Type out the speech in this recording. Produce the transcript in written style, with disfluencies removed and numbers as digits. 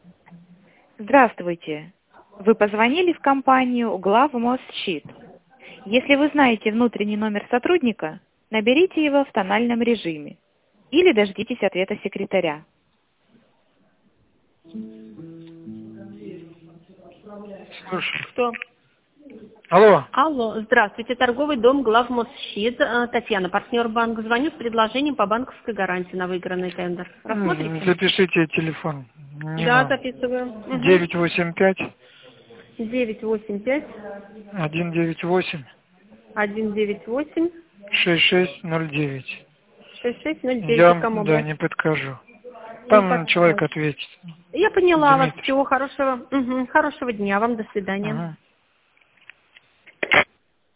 Здравствуйте. Вы позвонили в компанию «Главмосщит». Если вы знаете внутренний номер сотрудника, наберите его в тональном режиме или дождитесь ответа секретаря. Слушай. Кто? Алло. Алло, здравствуйте, торговый дом «Главмосщит». Татьяна, партнер банка. Звоню с предложением по банковской гарантии на выигранный тендер. Рассмотрите? Запишите телефон. Не Да, надо. записываю. 985 985 198 198 6609. 6609. Я Кому вам, да, бы? не подскажу. Не Там человек подскажешь. ответит. Я поняла вас. Дмитрий. Всего хорошего. Хорошего дня вам. До свидания. Ага.